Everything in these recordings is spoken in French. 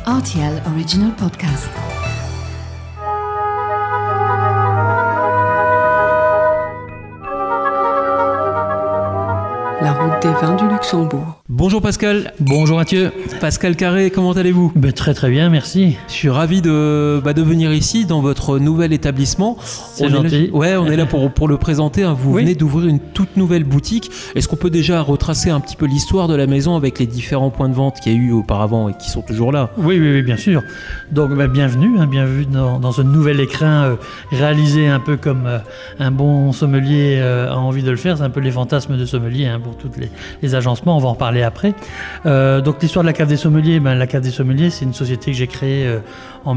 RTL Original Podcast. La route des vins du Luxembourg. Bonjour Pascal. Bonjour Mathieu. Pascal Carré, comment allez-vous ? Très très bien, merci. Je suis ravi de venir ici dans votre nouvel établissement. C'est gentil. On est là pour le présenter. Vous venez d'ouvrir une toute nouvelle boutique. Est-ce qu'on peut déjà retracer un petit peu l'histoire de la maison avec les différents points de vente qu'il y a eu auparavant et qui sont toujours là ? Oui, bien sûr. Donc bienvenue dans ce nouvel écrin réalisé un peu comme un bon sommelier a envie de le faire. C'est un peu les fantasmes de sommelier pour tous les agencements. On va en parler après. Donc l'histoire de la Cave des Sommeliers, la Cave des Sommeliers, c'est une société que j'ai créée en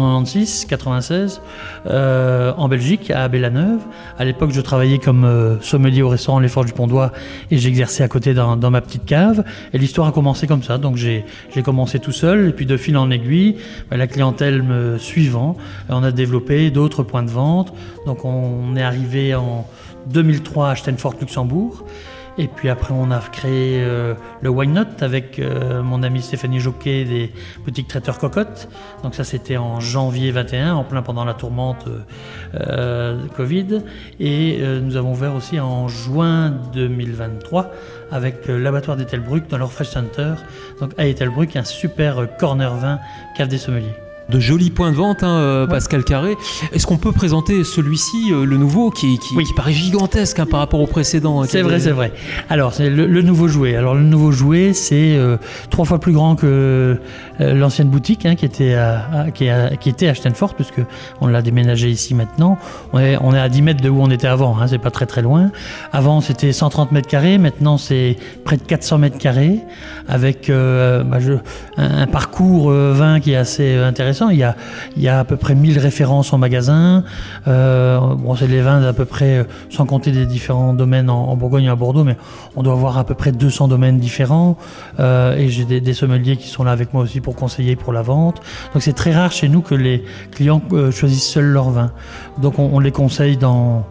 1996 en Belgique, à Abbé-la-Neuve. À l'époque, je travaillais comme sommelier au restaurant Les Forges du Pont-d'Oie et j'exerçais à côté dans ma petite cave. Et l'histoire a commencé comme ça. Donc j'ai commencé tout seul et puis de fil en aiguille, la clientèle me suivant, on a développé d'autres points de vente. Donc on est arrivé en 2003 à Steenfort Luxembourg. Et puis après, on a créé le Wine Not avec mon amie Stéphanie Joquet des boutiques Traiteur Cocotte. Donc ça, c'était en janvier 21, en plein pendant la tourmente Covid. Et nous avons ouvert aussi en juin 2023 avec l'abattoir d'Ettelbruck dans leur Fresh Center. Donc à Ettelbruck, un super corner vin cave des sommeliers. De jolis points de vente, Pascal Carré. Est-ce qu'on peut présenter celui-ci, le nouveau, qui paraît gigantesque par rapport au précédent ? C'est vrai. Alors, c'est le nouveau jouet. Alors, le nouveau jouet, c'est 3 fois plus grand que l'ancienne boutique qui était à Steenfort, puisque on l'a déménagé ici maintenant. On est à 10 mètres de où on était avant, c'est pas très très loin. Avant, c'était 130 mètres carrés. Maintenant, c'est près de 400 mètres carrés, avec un parcours vin qui est assez intéressant. Il y a à peu près 1000 références en magasin. C'est les vins d'à peu près, sans compter des différents domaines en Bourgogne et à Bordeaux, mais on doit avoir à peu près 200 domaines différents. Et j'ai des sommeliers qui sont là avec moi aussi pour conseiller pour la vente. Donc c'est très rare chez nous que les clients choisissent seuls leurs vins. Donc on les conseille dans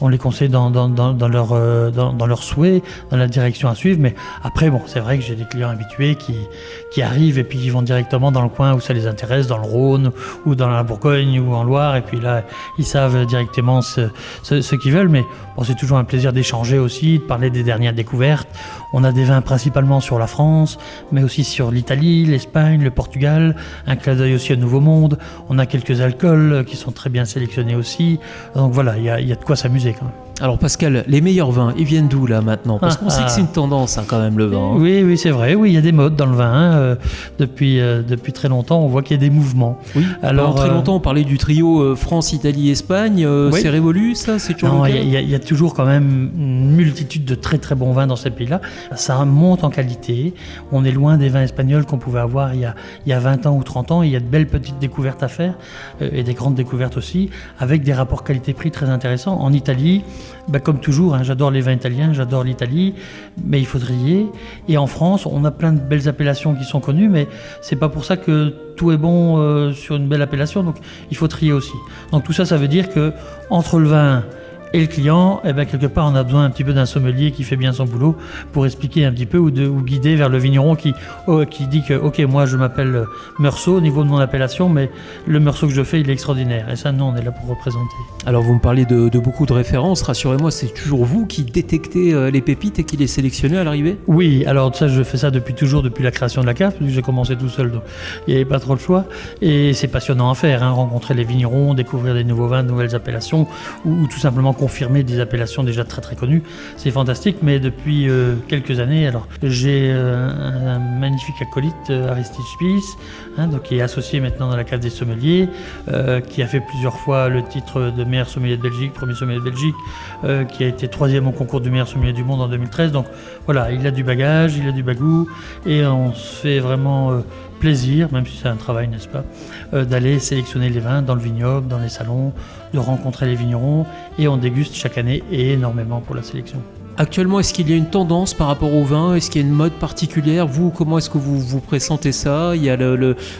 leurs souhaits, dans la direction à suivre. Mais après, c'est vrai que j'ai des clients habitués qui arrivent et puis ils vont directement dans le coin où ça les intéresse, dans le Rhône ou dans la Bourgogne ou en Loire. Et puis là, ils savent directement ce qu'ils veulent. Mais c'est toujours un plaisir d'échanger aussi, de parler des dernières découvertes. On a des vins principalement sur la France, mais aussi sur l'Italie, l'Espagne, le Portugal. Un clin d'œil aussi au Nouveau Monde. On a quelques alcools qui sont très bien sélectionnés aussi. Donc voilà, il y a de quoi s'amuser quand même. Alors Pascal, les meilleurs vins, ils viennent d'où là maintenant ? Parce qu'on sait que c'est une tendance quand même le vin. Oui, c'est vrai. Oui, il y a des modes dans le vin. Depuis très longtemps, on voit qu'il y a des mouvements. Oui. Alors très longtemps, on parlait du trio France, Italie, Espagne. C'est révolu ça ? C'est toujours le cas ? Il y a toujours quand même une multitude de très très bons vins dans ces pays-là. Ça monte en qualité. On est loin des vins espagnols qu'on pouvait avoir il y a 20 ans ou 30 ans. Il y a de belles petites découvertes à faire et des grandes découvertes aussi, avec des rapports qualité-prix très intéressants. En Italie, comme toujours, j'adore les vins italiens, j'adore l'Italie, mais il faut trier. Et en France, on a plein de belles appellations qui sont connues, mais c'est pas pour ça que tout est bon sur une belle appellation, donc il faut trier aussi. Donc tout ça, ça veut dire que entre le vin et le client, quelque part, on a besoin un petit peu d'un sommelier qui fait bien son boulot pour expliquer un petit peu ou guider vers le vigneron qui dit que, ok, moi je m'appelle Meursault au niveau de mon appellation, mais le Meursault que je fais, il est extraordinaire. Et ça, nous, on est là pour représenter. Alors, vous me parlez de beaucoup de références. Rassurez-moi, c'est toujours vous qui détectez les pépites et qui les sélectionnez à l'arrivée ? Oui, alors ça, je fais ça depuis la création de la cave, parce que j'ai commencé tout seul, donc il n'y avait pas trop le choix. Et c'est passionnant à faire, rencontrer les vignerons, découvrir des nouveaux vins, de nouvelles appellations, ou tout simplement confirmer des appellations déjà très très connues. C'est fantastique, mais depuis quelques années, alors j'ai un magnifique acolyte, Aristide Spies, qui est associé maintenant dans la cave des sommeliers, qui a fait plusieurs fois le titre de meilleur sommelier de Belgique, premier sommelier de Belgique, qui a été 3e au concours du meilleur sommelier du monde en 2013. Donc voilà, il a du bagage, il a du bagou, et on se fait vraiment plaisir, même si c'est un travail, n'est-ce pas, d'aller sélectionner les vins dans le vignoble, dans les salons, de rencontrer les vignerons, et on déguste chaque année et énormément pour la sélection. Actuellement, est-ce qu'il y a une tendance par rapport au vin ? Est-ce qu'il y a une mode particulière ? Vous, comment est-ce que vous pressentez ça ? Il y a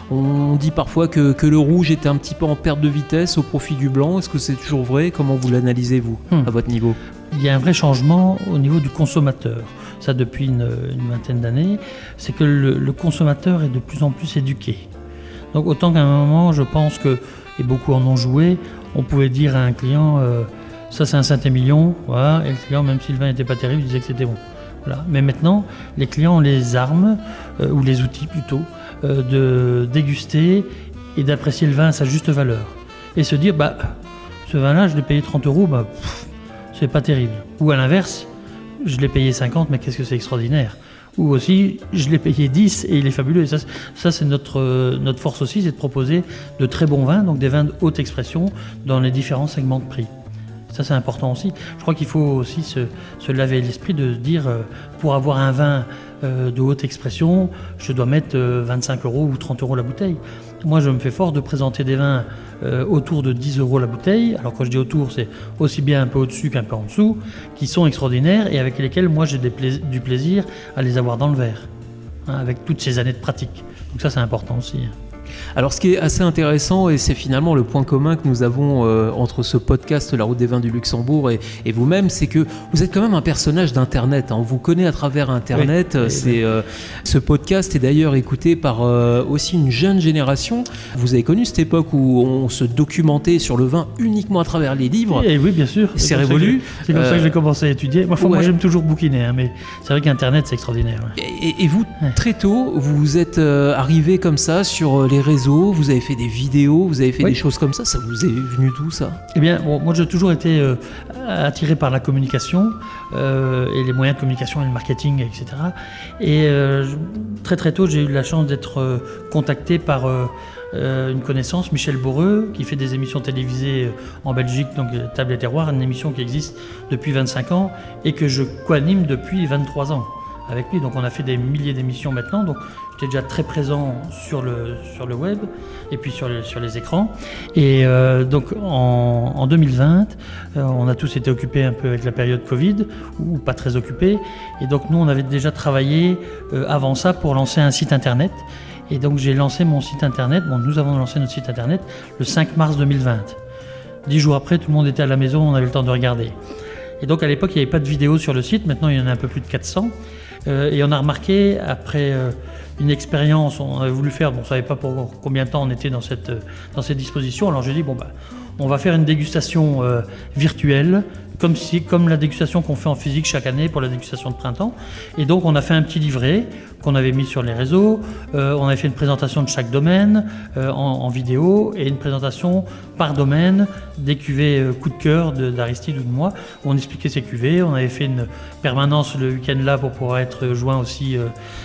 on dit parfois que le rouge était un petit peu en perte de vitesse au profit du blanc. Est-ce que c'est toujours vrai ? Comment vous l'analysez, vous, à votre niveau ? Il y a un vrai changement au niveau du consommateur. Ça depuis une vingtaine d'années. C'est que le consommateur est de plus en plus éduqué. Donc autant qu'à un moment, je pense que, et beaucoup en ont joué, on pouvait dire à un client, ça c'est un Saint-Émilion, voilà, et le client, même si le vin n'était pas terrible, il disait que c'était bon. Voilà. Mais maintenant, les clients ont les armes, ou les outils plutôt, de déguster et d'apprécier le vin à sa juste valeur. Et se dire, ce vin-là, je l'ai payé 30 €, c'est pas terrible. Ou à l'inverse, je l'ai payé 50, mais qu'est-ce que c'est extraordinaire. Ou aussi, je l'ai payé 10 et il est fabuleux. Et ça c'est notre force aussi, c'est de proposer de très bons vins, donc des vins de haute expression dans les différents segments de prix. Ça c'est important aussi. Je crois qu'il faut aussi se laver l'esprit de se dire, pour avoir un vin de haute expression, je dois mettre 25 € ou 30 € la bouteille. Moi je me fais fort de présenter des vins autour de 10 € la bouteille. Alors quand je dis autour, c'est aussi bien un peu au-dessus qu'un peu en dessous, qui sont extraordinaires et avec lesquels moi j'ai du plaisir à les avoir dans le verre, avec toutes ces années de pratique. Donc ça c'est important aussi. Alors ce qui est assez intéressant, et c'est finalement le point commun que nous avons entre ce podcast La Route des Vins du Luxembourg et vous-même, c'est que vous êtes quand même un personnage d'Internet, on vous connaît à travers Internet. Oui. Ce podcast est d'ailleurs écouté par aussi une jeune génération. Vous avez connu cette époque où on se documentait sur le vin uniquement à travers les livres. Et oui, bien sûr. C'est révolu. C'est comme ça que j'ai commencé à étudier. Moi j'aime toujours bouquiner, mais c'est vrai qu'Internet c'est extraordinaire. Et vous, très tôt, vous êtes arrivé comme ça sur les réseaux, vous avez fait des vidéos, vous avez fait des choses comme ça vous est venu d'où ça ? Eh bien, moi j'ai toujours été attiré par la communication et les moyens de communication et le marketing, etc. Et très tôt, j'ai eu la chance d'être contacté par une connaissance, Michel Boreux, qui fait des émissions télévisées en Belgique, donc Table et Terroir, une émission qui existe depuis 25 ans et que je co-anime depuis 23 ans avec lui. Donc on a fait des milliers d'émissions maintenant, donc j'étais déjà très présent sur le web et puis sur les écrans. Et donc en 2020, on a tous été occupés un peu avec la période Covid, ou pas très occupés. Et donc nous, on avait déjà travaillé avant ça pour lancer un site internet. Et donc j'ai lancé mon site internet, nous avons lancé notre site internet le 5 mars 2020. 10 jours après, tout le monde était à la maison, on avait le temps de regarder. Et donc à l'époque, il n'y avait pas de vidéos sur le site, maintenant il y en a un peu plus de 400. Et on a remarqué, après une expérience, on avait voulu faire, on ne savait pas pour combien de temps on était dans ces dispositions, alors j'ai dit, on va faire une dégustation virtuelle, comme la dégustation qu'on fait en physique chaque année pour la dégustation de printemps. Et donc on a fait un petit livret qu'on avait mis sur les réseaux, on avait fait une présentation de chaque domaine en vidéo et une présentation par domaine des cuvées coup de cœur d'Aristide ou de moi, où on expliquait ces cuvées. On avait fait une permanence le week-end là pour pouvoir être joint aussi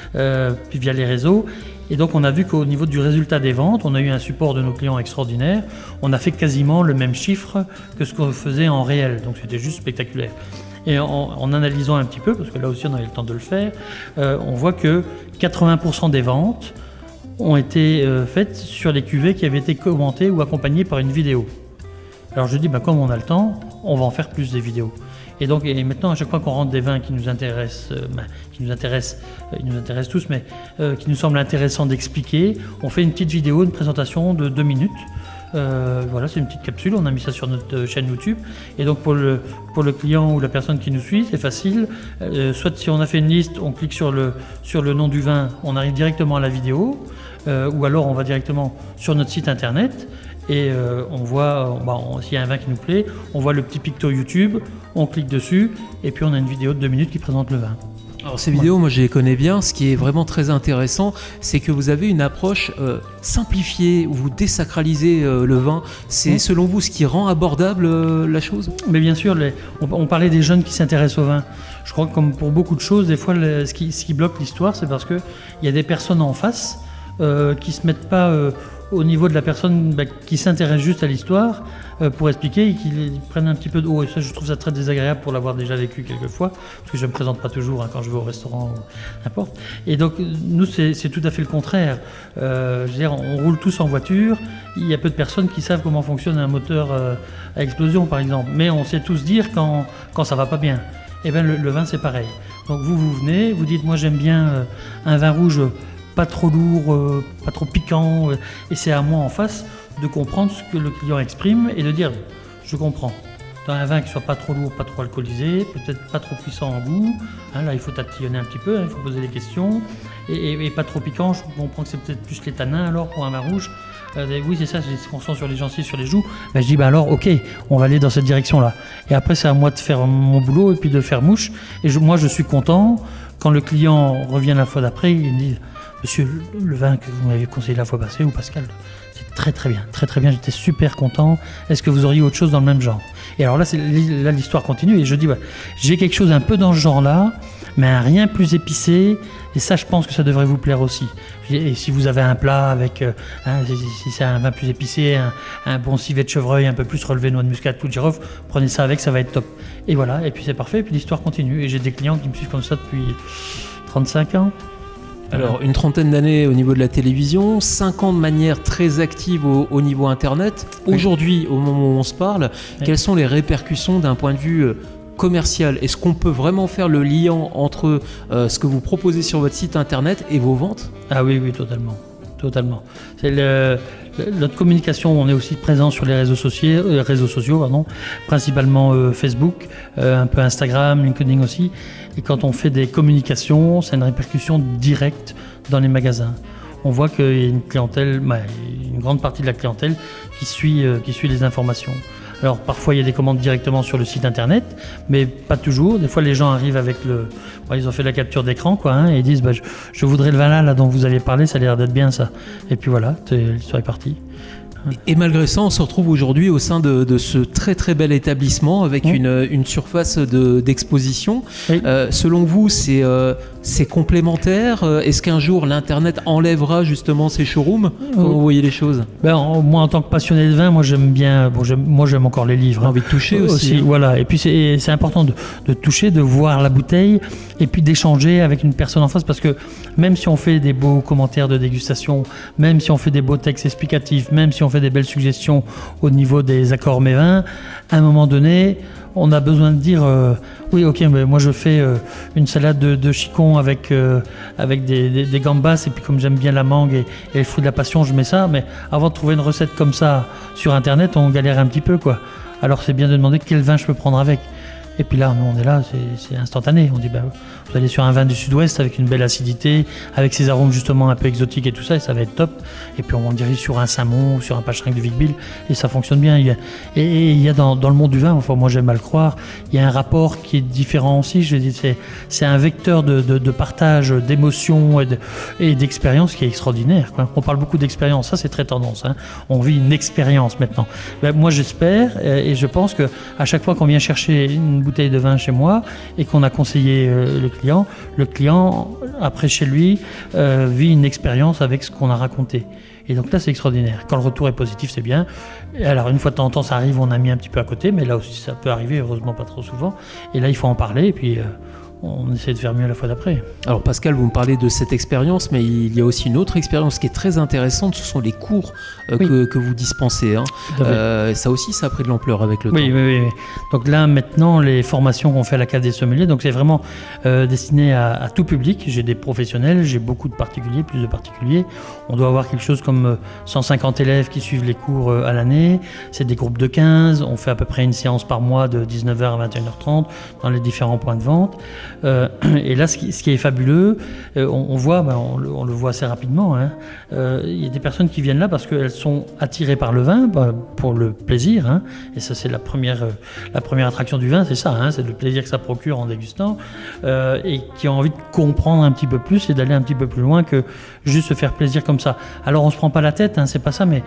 via les réseaux. Et donc on a vu qu'au niveau du résultat des ventes, on a eu un support de nos clients extraordinaire. On a fait quasiment le même chiffre que ce qu'on faisait en réel, donc c'était juste spectaculaire. Et en analysant un petit peu, parce que là aussi on avait le temps de le faire, on voit que 80% des ventes ont été faites sur les cuvées qui avaient été commentées ou accompagnées par une vidéo. Alors je dis, comme on a le temps, on va en faire plus des vidéos. Et donc maintenant, à chaque fois qu'on rentre des vins qui nous intéressent, ils nous intéressent tous, mais qui nous semblent intéressants d'expliquer, on fait une petite vidéo, une présentation de 2 minutes. Voilà, c'est une petite capsule, on a mis ça sur notre chaîne YouTube. Et donc pour le client ou la personne qui nous suit, c'est facile. Soit si on a fait une liste, on clique sur le nom du vin, on arrive directement à la vidéo, ou alors on va directement sur notre site internet. Et on voit, s'il y a un vin qui nous plaît, on voit le petit picto YouTube, on clique dessus, et puis on a une vidéo de 2 minutes qui présente le vin. Alors ces vidéos, moi je les connais bien. Ce qui est vraiment très intéressant, c'est que vous avez une approche simplifiée, où vous désacralisez le vin. C'est selon vous ce qui rend abordable la chose ? Mais bien sûr, on parlait des jeunes qui s'intéressent au vin. Je crois que comme pour beaucoup de choses, des fois ce qui bloque l'histoire, c'est parce qu'il y a des personnes en face qui ne se mettent pas au niveau de la personne qui s'intéresse juste à l'histoire pour expliquer et qui prennent un petit peu de haut. Et ça, je trouve ça très désagréable pour l'avoir déjà vécu quelques fois, parce que je ne me présente pas toujours quand je vais au restaurant ou n'importe. Et donc, nous, c'est tout à fait le contraire. Je veux dire, on roule tous en voiture, il y a peu de personnes qui savent comment fonctionne un moteur à explosion, par exemple. Mais on sait tous dire quand ça ne va pas bien. Et bien, le vin, c'est pareil. Donc, vous venez, vous dites, moi, j'aime bien un vin rouge pas trop lourd, pas trop piquant, et c'est à moi en face de comprendre ce que le client exprime et de dire je comprends. dans un vin qui ne soit pas trop lourd, pas trop alcoolisé, peut-être pas trop puissant en goût. Là, il faut tatillonner un petit peu, il faut poser des questions. Et pas trop piquant, je comprends que c'est peut-être plus les tanins alors pour un vin rouge. Oui, c'est ça, c'est ce qu'on sent sur les gencives, sur les joues. Je dis, alors, ok, on va aller dans cette direction-là. Et après, c'est à moi de faire mon boulot et puis de faire mouche. Et moi, je suis content quand le client revient la fois d'après, il me dit, monsieur, le vin que vous m'avez conseillé la fois passée, ou Pascal, c'est très très bien, j'étais super content. Est-ce que vous auriez autre chose dans le même genre? Et alors là, l'histoire continue et je dis, j'ai quelque chose un peu dans ce genre-là, mais un rien plus épicé, et ça, je pense que ça devrait vous plaire aussi. Et si vous avez un plat avec, si c'est un vin plus épicé, un bon civet de chevreuil, un peu plus relevé noix de muscade, tout girofle, prenez ça avec, ça va être top. Et voilà, et puis c'est parfait, et puis l'histoire continue. Et j'ai des clients qui me suivent comme ça depuis 35 ans. Alors, une trentaine d'années au niveau de la télévision, 5 ans de manière très active au niveau Internet. Aujourd'hui, au moment où on se parle, quelles sont les répercussions d'un point de vue commercial? Est-ce qu'on peut vraiment faire le lien entre ce que vous proposez sur votre site Internet et vos ventes? Ah oui, totalement. C'est notre communication, on est aussi présent sur les réseaux sociaux, principalement Facebook, un peu Instagram, LinkedIn aussi. Et quand on fait des communications, c'est une répercussion directe dans les magasins. On voit qu'il y a une clientèle, une grande partie de la clientèle qui suit les informations. Alors parfois il y a des commandes directement sur le site internet, mais pas toujours. Des fois les gens arrivent avec ils ont fait la capture d'écran et ils disent je voudrais le vin là dont vous avez parlé, ça a l'air d'être bien ça. Et puis voilà, l'histoire est partie. Et malgré ça, on se retrouve aujourd'hui au sein de ce très très bel établissement avec une surface d'exposition. Oui. Selon vous, c'est complémentaire? Est-ce qu'un jour l'internet enlèvera justement ces showrooms? Comment vous voyez les choses? Moi, en tant que passionné de vin, moi j'aime bien. Moi j'aime encore les livres. On a envie de toucher aussi. Voilà. Et puis c'est important de toucher, de voir la bouteille et puis d'échanger avec une personne en face, parce que même si on fait des beaux commentaires de dégustation, même si on fait des beaux textes explicatifs, même si on fait des belles suggestions au niveau des accords mévins, à un moment donné, on a besoin de dire oui, ok, mais moi je fais une salade de chicon avec des gambas, et puis comme j'aime bien la mangue et les fruits de la passion, je mets ça. Mais avant de trouver une recette comme ça sur internet, on galère un petit peu, quoi. Alors c'est bien de demander quel vin je peux prendre avec. Et puis là, nous on est là, c'est instantané. On dit vous allez sur un vin du sud-ouest avec une belle acidité, avec ses arômes justement un peu exotiques et tout ça, et ça va être top. Et puis on dirige sur un Saint-Mont ou sur un Pachenec de Vic-Bilh, et ça fonctionne bien. Il y a dans le monde du vin, enfin moi j'aime à le croire, il y a un rapport qui est différent aussi. Je dis, c'est un vecteur de partage, d'émotions et d'expérience qui est extraordinaire, quoi. On parle beaucoup d'expérience, ça c'est très tendance. On vit une expérience maintenant. Moi j'espère et je pense qu'à chaque fois qu'on vient chercher une bouteille de vin chez moi et qu'on a conseillé le client après chez lui vit une expérience avec ce qu'on a raconté. Et donc là c'est extraordinaire. Quand le retour est positif, c'est bien. Et alors une fois de temps en temps ça arrive, on a mis un petit peu à côté, mais là aussi ça peut arriver, heureusement pas trop souvent. Et là il faut en parler et puis on essaie de faire mieux la fois d'après. Alors Pascal, vous me parlez de cette expérience, mais il y a aussi une autre expérience qui est très intéressante, ce sont les cours que vous dispensez. Ça aussi, ça a pris de l'ampleur avec le temps. Oui. Donc là, maintenant, les formations qu'on fait à la Cave des Sommeliers, donc c'est vraiment destiné à tout public. J'ai des professionnels, j'ai beaucoup de particuliers, plus de particuliers. On doit avoir quelque chose comme 150 élèves qui suivent les cours à l'année. C'est des groupes de 15. On fait à peu près une séance par mois de 19h à 21h30 dans les différents points de vente. Et là, ce qui est fabuleux, on le voit assez rapidement. Il y a des personnes qui viennent là parce qu'elles sont attirées par le vin, pour le plaisir. Et ça, c'est la première attraction du vin, c'est ça. C'est le plaisir que ça procure en dégustant. Et qui ont envie de comprendre un petit peu plus et d'aller un petit peu plus loin que juste se faire plaisir comme ça. Alors, on se prend pas la tête, c'est pas ça, mais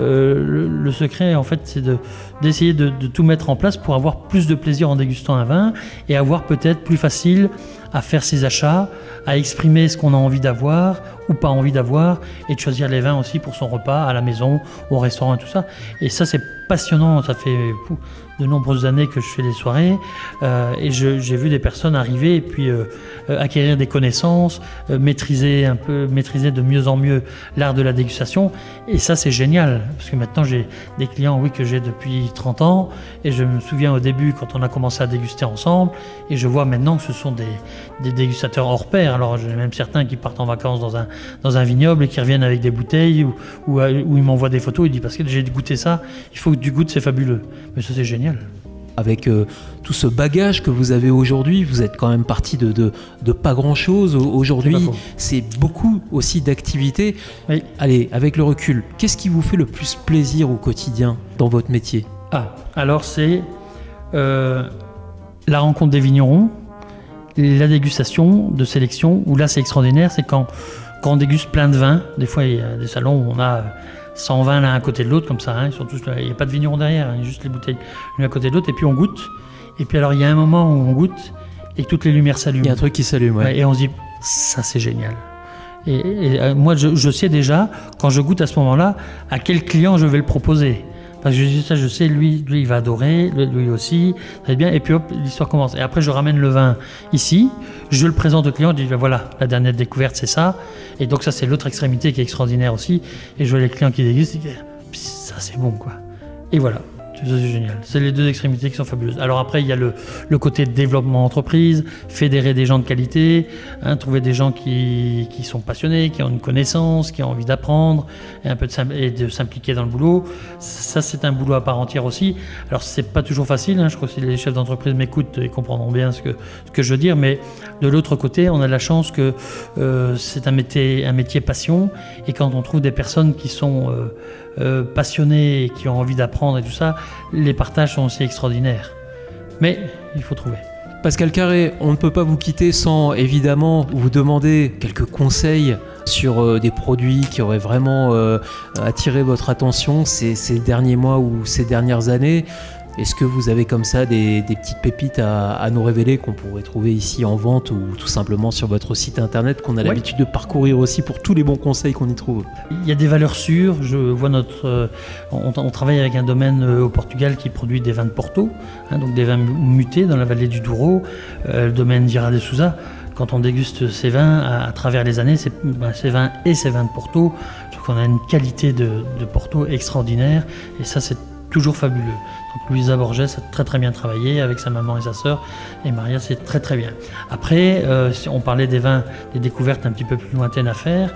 le secret, en fait, c'est d'essayer de tout mettre en place pour avoir plus de plaisir en dégustant un vin et avoir peut-être plus facile à faire ses achats, à exprimer ce qu'on a envie d'avoir ou pas envie d'avoir, et de choisir les vins aussi pour son repas, à la maison, au restaurant et tout ça. Et ça, c'est passionnant. Ça fait de nombreuses années que je fais des soirées et j'ai vu des personnes arriver et puis acquérir des connaissances, maîtriser de mieux en mieux l'art de la dégustation. Et ça, c'est génial, parce que maintenant, j'ai des clients que j'ai depuis 30 ans, et je me souviens au début quand on a commencé à déguster ensemble, et je vois maintenant que ce sont des dégustateurs hors pair. Alors j'ai même certains qui partent en vacances dans un vignoble et qui reviennent avec des bouteilles où ils m'envoient des photos, ils disent parce que j'ai goûté ça, il faut que tu goûtes, c'est fabuleux. Mais ça, c'est génial. avec tout ce bagage que vous avez aujourd'hui, vous êtes quand même parti de pas grand-chose. Aujourd'hui, c'est beaucoup aussi d'activités. Oui. Allez, avec le recul, qu'est-ce qui vous fait le plus plaisir au quotidien dans votre métier ? Alors c'est la rencontre des vignerons, la dégustation de sélection, où là c'est extraordinaire, c'est quand on déguste plein de vins. Des fois il y a des salons où on a 100 vins l'un à côté de l'autre comme ça, ils sont tous là, il n'y a pas de vignerons derrière, juste les bouteilles l'une à côté de l'autre, et puis on goûte. Et puis alors il y a un moment où on goûte et que toutes les lumières s'allument. Il y a un truc qui s'allume, ouais. Et on se dit, ça c'est génial. Et moi je sais déjà, quand je goûte à ce moment-là, à quel client je vais le proposer. Parce que je sais, lui il va adorer, lui aussi, ça va être bien. Et puis hop, l'histoire commence. Et après je ramène le vin ici, je le présente au client, je dis voilà, la dernière découverte c'est ça. Et donc ça c'est l'autre extrémité qui est extraordinaire aussi. Et je vois les clients qui dégustent, ça c'est bon quoi. Et voilà. C'est génial. C'est les deux extrémités qui sont fabuleuses. Alors après, il y a le côté développement d'entreprise, fédérer des gens de qualité, trouver des gens qui sont passionnés, qui ont une connaissance, qui ont envie d'apprendre et de s'impliquer dans le boulot. Ça, c'est un boulot à part entière aussi. Alors, c'est pas toujours facile. Je crois que si les chefs d'entreprise m'écoutent, ils comprendront bien ce que je veux dire. Mais de l'autre côté, on a de la chance que c'est un métier passion. Et quand on trouve des personnes qui sont passionnés et qui ont envie d'apprendre et tout ça, les partages sont aussi extraordinaires. Mais il faut trouver. Pascal Carré, on ne peut pas vous quitter sans évidemment vous demander quelques conseils sur des produits qui auraient vraiment attiré votre attention ces derniers mois ou ces dernières années. Est-ce que vous avez comme ça des petites pépites à nous révéler qu'on pourrait trouver ici en vente ou tout simplement sur votre site internet qu'on a l'habitude de parcourir aussi pour tous les bons conseils qu'on y trouve? Il y a des valeurs sûres. Je vois on travaille avec un domaine au Portugal qui produit des vins de Porto, donc des vins mutés dans la vallée du Douro, le domaine Vieira de Sousa. Quand on déguste ces vins à travers les années, ces vins et ces vins de Porto, je trouve qu'on a une qualité de Porto extraordinaire et ça c'est toujours fabuleux. Donc Luisa Borges a très très bien travaillé avec sa maman et sa sœur, et Maria c'est très très bien. Après, si on parlait des vins, des découvertes un petit peu plus lointaines à faire,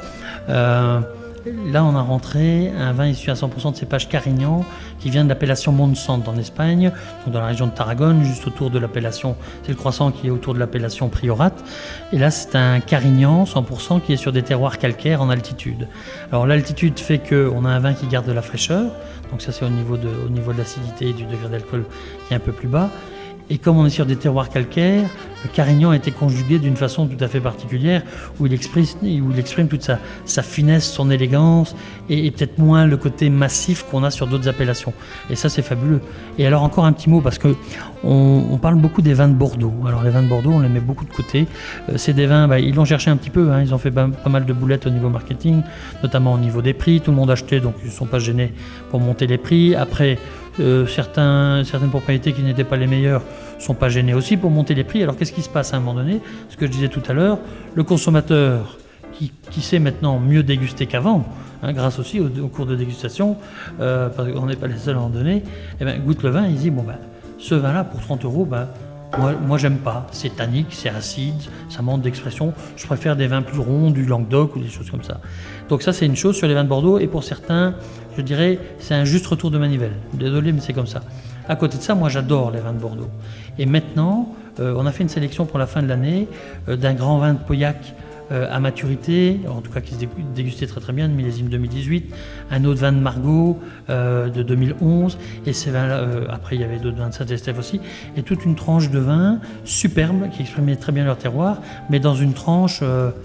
là on a rentré un vin issu à 100% de cépage Carignan qui vient de l'appellation Montsant en Espagne, donc dans la région de Tarragone, juste autour de l'appellation, c'est le croissant qui est autour de l'appellation Priorat. Et là c'est un Carignan 100% qui est sur des terroirs calcaires en altitude. Alors l'altitude fait qu'on a un vin qui garde de la fraîcheur, donc ça c'est au niveau de l'acidité et du degré d'alcool qui est un peu plus bas. Et comme on est sur des terroirs calcaires, le Carignan a été conjugué d'une façon tout à fait particulière où il exprime toute sa finesse, son élégance et peut-être moins le côté massif qu'on a sur d'autres appellations. Et ça, c'est fabuleux. Et alors encore un petit mot parce que on parle beaucoup des vins de Bordeaux. Alors les vins de Bordeaux, on les met beaucoup de côté. C'est des vins, ils l'ont cherché un petit peu. Ils ont fait pas mal de boulettes au niveau marketing, notamment au niveau des prix. Tout le monde achetait, donc ils ne sont pas gênés pour monter les prix. Après, certaines propriétés qui n'étaient pas les meilleures ne sont pas gênées aussi pour monter les prix. Alors qu'est-ce qui se passe à un moment donné? Ce que je disais tout à l'heure, le consommateur qui sait maintenant mieux déguster qu'avant, grâce aussi au cours de dégustation, parce qu'on n'est pas les seuls à en donner, goûte le vin et il dit ce vin-là pour 30 €, moi j'aime pas, c'est tannique, c'est acide, ça manque d'expression, je préfère des vins plus ronds, du Languedoc ou des choses comme ça. Donc ça c'est une chose sur les vins de Bordeaux, et pour certains, je dirais, c'est un juste retour de manivelle. Désolé mais c'est comme ça. À côté de ça, moi j'adore les vins de Bordeaux. Et maintenant, on a fait une sélection pour la fin de l'année d'un grand vin de Pauillac à maturité, en tout cas qui se dégustait très très bien, de millésime 2018, un autre vin de Margaux de 2011, et ces vins-là, après il y avait d'autres vins de Saint-Estèphe aussi, et toute une tranche de vin superbe qui exprimait très bien leur terroir, mais dans une tranche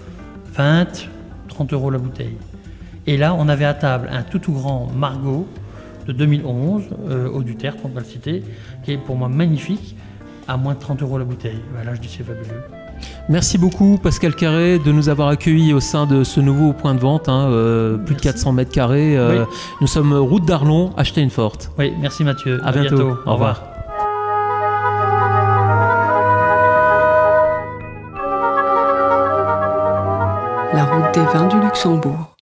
20, 30 € la bouteille. Et là, on avait à table un tout grand Margaux de 2011, au Dutertre, on va le citer, qui est pour moi magnifique, à moins de 30 € la bouteille. Voilà, je dis c'est fabuleux. Merci beaucoup Pascal Carré de nous avoir accueillis au sein de ce nouveau point de vente, plus de 400 mètres carrés. Oui. Nous sommes route d'Arlon, à Steinfort. Oui, merci Mathieu. À bientôt. Au revoir. La route des vins du Luxembourg.